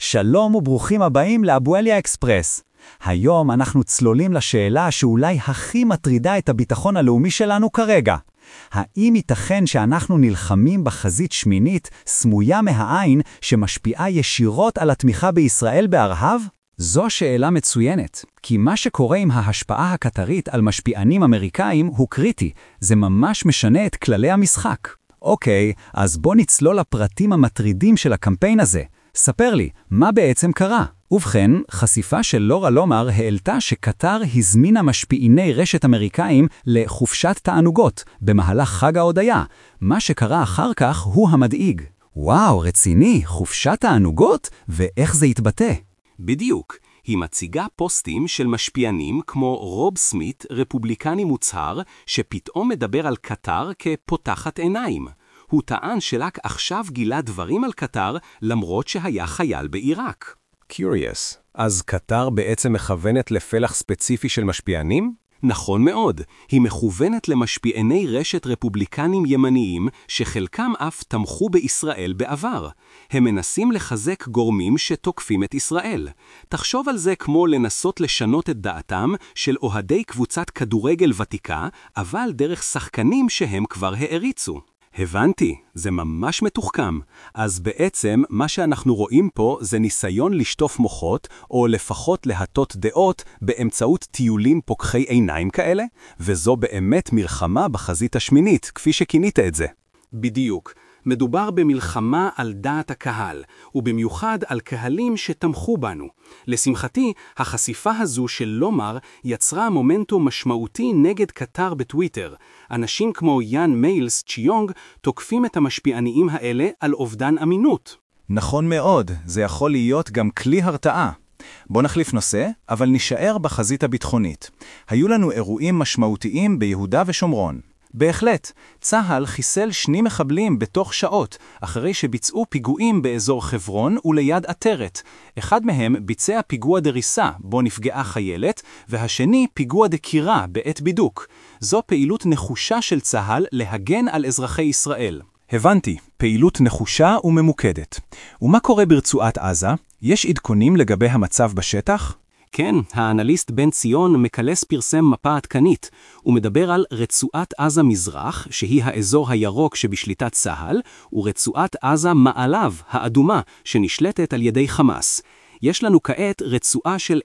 שלום וברוכים הבאים לאבואליה אקספרס. היום אנחנו צלולים לשאלה שאולי הכי מטרידה את הביטחון הלאומי שלנו כרגע. האם ייתכן שאנחנו נלחמים בחזית שמינית סמויה מהעין שמשפיעה ישירות על התמיכה בישראל בארהב? זו שאלה מצוינת, כי מה שקורה עם ההשפעה הקטרית על משפיענים אמריקאים הוא קריטי, זה ממש משנה את כללי המשחק. אוקיי, אז בוא נצלול לפרטים המטרידים של הקמפיין הזה. ספר לי, מה בעצם קרה? ובכן, חשיפה של לורה לומר העלתה שקטר הזמינה משפיעני רשת אמריקאים לחופשת תענוגות במהלך חג ההודיה. מה שקרה אחר כך הוא המדאיג. וואו, רציני, חופשת תענוגות? ואיך זה יתבטא? בדיוק. היא מציגה פוסטים של משפיענים כמו רוב סמית, רפובליקני מוצהר, שפתאום מדבר על קטר כפותחת עיניים. הוא טען שרק עכשיו גילה דברים על קטר, למרות שהיה חייל בעיראק. Curious. אז קטר בעצם מכוונת לפלח ספציפי של משפיענים? נכון מאוד. היא מכוונת למשפיעני רשת רפובליקנים ימניים, שחלקם אף תמכו בישראל בעבר. הם מנסים לחזק גורמים שתוקפים את ישראל. תחשוב על זה כמו לנסות לשנות את דעתם של אוהדי קבוצת כדורגל ותיקה, אבל דרך שחקנים שהם כבר העריצו. הבנתי, זה ממש מתוחכם. אז בעצם מה שאנחנו רואים פה זה ניסיון לשטוף מוחות, או לפחות להטות דעות באמצעות טיולים פוקחי עיניים כאלה, וזו באמת מלחמה בחזית השמינית, כפי שכינית את זה. בדיוק. מדובר במלחמה על דעת הקהל, ובמיוחד על קהלים שתמכו בנו. לשמחתי, החשיפה הזו של לומר יצרה מומנטום משמעותי נגד קטר בטוויטר. אנשים כמו יאן מיילס צ'יונג תוקפים את המשפיעניים האלה על אובדן אמינות. נכון מאוד, זה יכול להיות גם כלי הרתעה. בוא נחליף נושא, אבל נשאר בחזית הביטחונית. היו לנו אירועים משמעותיים ביהודה ושומרון. בהחלט, צה"ל חיסל 2 מחבלים בתוך שעות, אחרי שביצעו פיגועים באזור חברון וליד עטרת. אחד מהם ביצע פיגוע דריסה, בו נפגעה חיילת, והשני פיגוע דקירה בעת בידוק. זו פעילות נחושה של צה"ל להגן על אזרחי ישראל. הבנתי, פעילות נחושה וממוקדת. ומה קורה ברצועת עזה? יש עדכונים לגבי המצב בשטח? כן, האנליסט בן ציון מקלס פרסם מפה עדכנית. הוא מדבר על רצועת עזה מזרח, שהיא האזור הירוק שבשליטת צה"ל, ורצועת עזה מעלב, האדומה, שנשלטת על ידי חמאס. יש לנו כעת רצועה של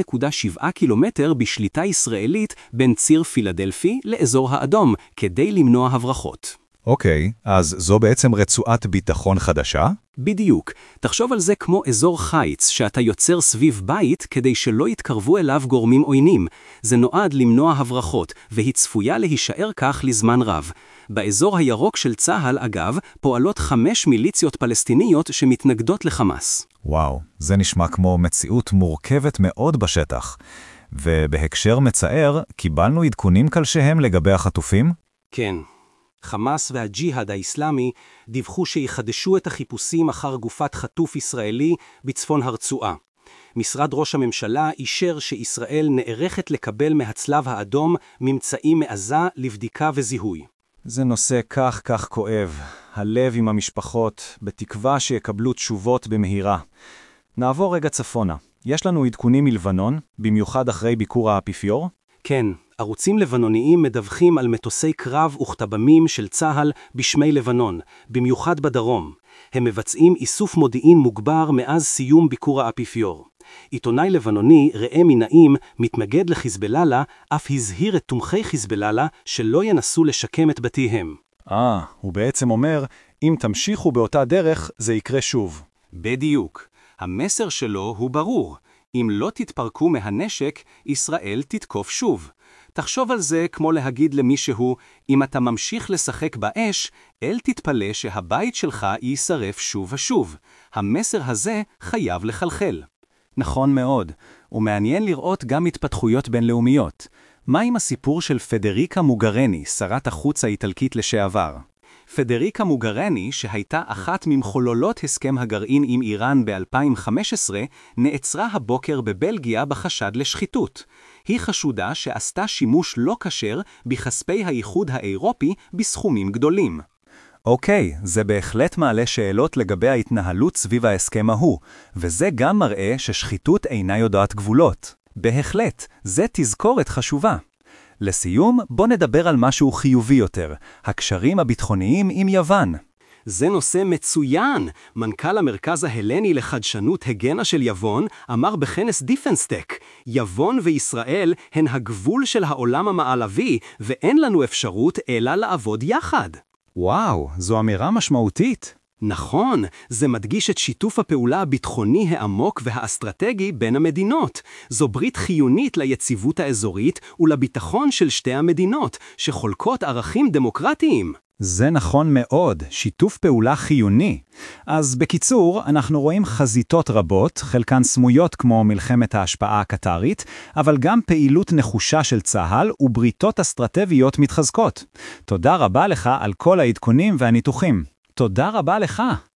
1.7 קילומטר בשליטה ישראלית בין ציר פילדלפי לאזור האדום, כדי למנוע הברחות. אוקיי, אז זו בעצם רצועת ביטחון חדשה? בדיוק. תחשוב על זה כמו אזור חיץ שאתה יוצר סביב בית כדי שלא יתקרבו אליו גורמים עוינים. זה נועד למנוע הברחות, והיא צפויה להישאר כך לזמן רב. באזור הירוק של צה"ל, אגב, פועלות 5 מיליציות פלסטיניות שמתנגדות לחמאס. וואו, זה נשמע כמו מציאות מורכבת מאוד בשטח. ובהקשר מצער, קיבלנו עדכונים כלשהם לגבי החטופים? כן. חמאס והג'יהאד האסלאמי דיווחו שיחדשו את החיפושים אחר גופת חטוף ישראלי בצפון הרצועה. משרד ראש הממשלה אישר שישראל נערכת לקבל מהצלב האדום ממצאים מעזה לבדיקה וזיהוי. זה נושא כך כואב. הלב עם המשפחות, בתקווה שיקבלו תשובות במהירה. נעבור רגע צפונה. יש לנו עדכונים מלבנון, במיוחד אחרי ביקור האפיפיור? כן. ערוצים לבנוניים מדווחים על מטוסי קרב וכטב"מים של צה"ל בשמי לבנון, במיוחד בדרום. הם מבצעים איסוף מודיעין מוגבר מאז סיום ביקור האפיפיור. עיתונאי לבנוני, ראם נעים, מתנגד לחיזבאללה, אף הזהיר את תומכי חיזבאללה שלא ינסו לשקם את בתיהם. הוא בעצם אומר, אם תמשיכו באותה דרך, זה יקרה שוב. בדיוק. המסר שלו הוא ברור. אם לא תתפרקו מהנשק, ישראל תתקוף שוב. תחשוב על זה כמו להגיד למישהו, אם אתה ממשיך לשחק באש, אל תתפלא שהבית שלך יישרף שוב ושוב. המסר הזה חייב לחלחל. נכון מאוד, ומעניין לראות גם התפתחויות בינלאומיות. מה עם הסיפור של פדריקה מוגרני, שרת החוץ האיטלקית לשעבר? פדריקה מוגרני, שהייתה אחת ממחוללות הסכם הגרעין עם איראן ב-2015, נעצרה הבוקר בבלגיה בחשד לשחיתות. היא חשודה שעשתה שימוש לא כשר בכספי האיחוד האירופי בסכומים גדולים. אוקיי, זה בהחלט מעלה שאלות לגבי ההתנהלות סביב ההסכם ההוא, וזה גם מראה ששחיתות אינה יודעת גבולות. בהחלט, זה תזכורת חשובה. לסיום, בוא נדבר על משהו חיובי יותר, הקשרים הביטחוניים עם יוון. זה נושא מצוין. מנכ"ל המרכז ההלני לחדשנות הגנה של יוון אמר בכנס דיפנסטק, יוון וישראל הן הגבול של העולם המערבי, ואין לנו אפשרות אלא לעבוד יחד. וואו, זו אמירה משמעותית. נכון, זה מדגיש את שיתוף הפעולה הביטחוני העמוק והאסטרטגי בין המדינות. זו ברית חיונית ליציבות האזורית ולביטחון של שתי המדינות, שחולקות ערכים דמוקרטיים. זה נכון מאוד, שיתוף פעולה חיוני. אז בקיצור, אנחנו רואים חזיתות רבות, חלקן סמויות כמו מלחמת ההשפעה הקטרית, אבל גם פעילות נחושה של צה"ל ובריתות אסטרטגיות מתחזקות. תודה רבה לך על כל העדכונים והניתוחים. תודה רבה לך.